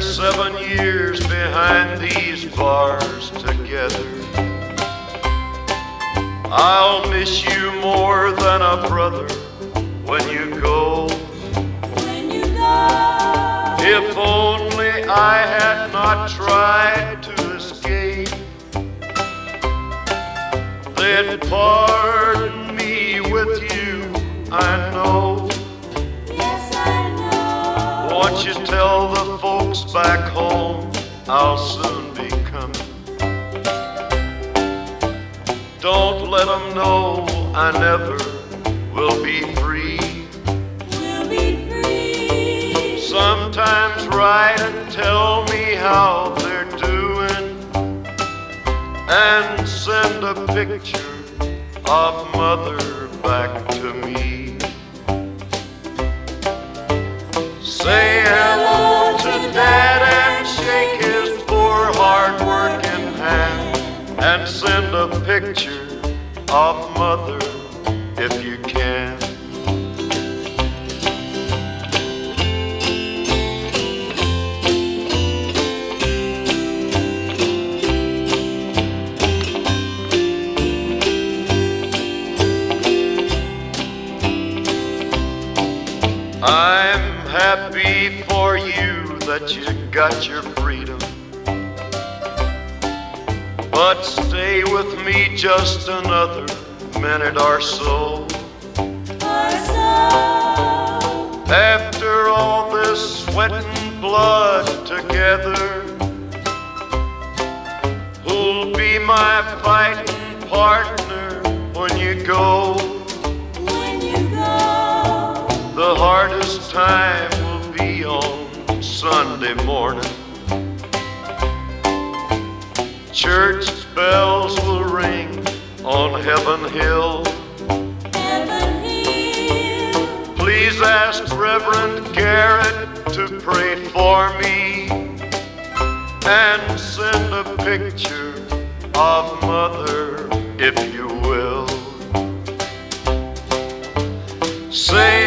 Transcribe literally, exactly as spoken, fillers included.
After seven years behind these bars together, I'll miss you more than a brother when you go. When you go. If only I had not tried to escape, they'd pardon me with you, I know. Yes, I know. Won't you tell the folks back home I'll soon be coming? Don't let them know I never will be free. We'll be free. Sometimes write and tell me how they're doing, and send a picture of mother back to me. Say hello to Dad and shake his poor hard-working hand, and send a picture of mother if you can. I'm happy for you that you got your freedom, but stay with me just another minute or so. Or so. After all this sweat and blood together, who'll be my fighting partner when you go? When you go. The hardest time will be on Sunday morning. Church bells will ring on Heaven Hill. Heaven Hill. Please ask Reverend Garrett to pray for me, and send a picture of mother if you will. Say